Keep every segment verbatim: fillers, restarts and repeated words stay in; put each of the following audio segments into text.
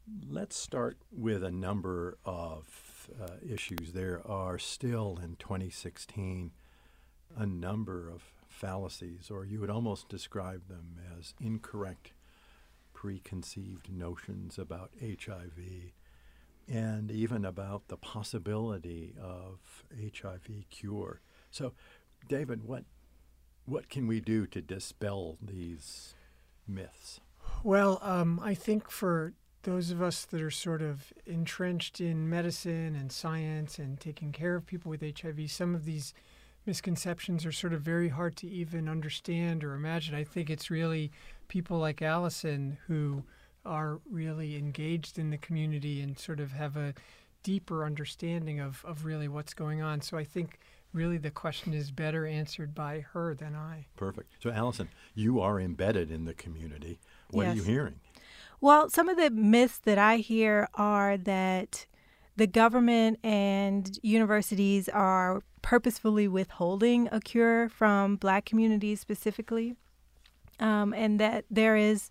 Let's start with a number of uh, issues. There are still in twenty sixteen a number of fallacies, or you would almost describe them as incorrect preconceived notions about H I V and even about the possibility of H I V cure. So, David, what what can we do to dispel these myths? Well, um, I think for those of us that are sort of entrenched in medicine and science and taking care of people with H I V, some of these misconceptions are sort of very hard to even understand or imagine. I think it's really people like Allison who are really engaged in the community and sort of have a deeper understanding of, of really what's going on. So I think really the question is better answered by her than I. Perfect. So, Allison, you are embedded in the community. What Yes. are you hearing? Well, some of the myths that I hear are that the government and universities are purposefully withholding a cure from Black communities specifically, um, and that there is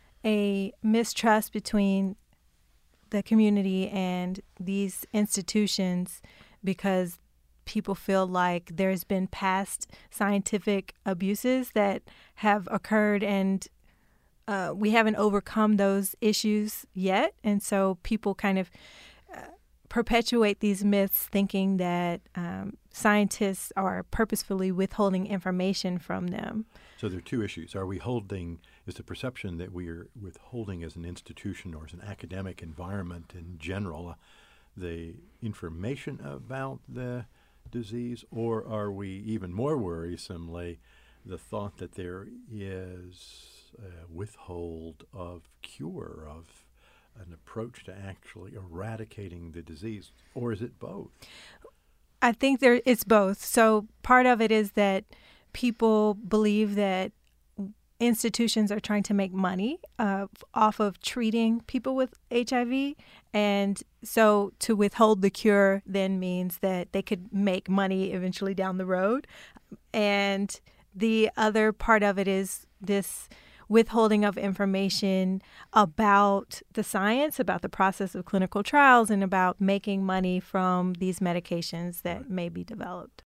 a mistrust between the community and these institutions because people feel like there's been past scientific abuses that have occurred and uh, we haven't overcome those issues yet. And so people kind of uh, perpetuate these myths thinking that um, scientists are purposefully withholding information from them. So there are two issues. Are we holding, is the perception that we are withholding as an institution or as an academic environment in general uh, the information about the disease, or are we even more worrisomely the thought that there is a withhold of cure, of an approach to actually eradicating the disease, or is it both? I think there it's both. So part of it is that people believe that institutions are trying to make money uh, off of treating people with H I V. And so to withhold the cure then means that they could make money eventually down the road. And the other part of it is this withholding of information about the science, about the process of clinical trials, and about making money from these medications that Right. may be developed.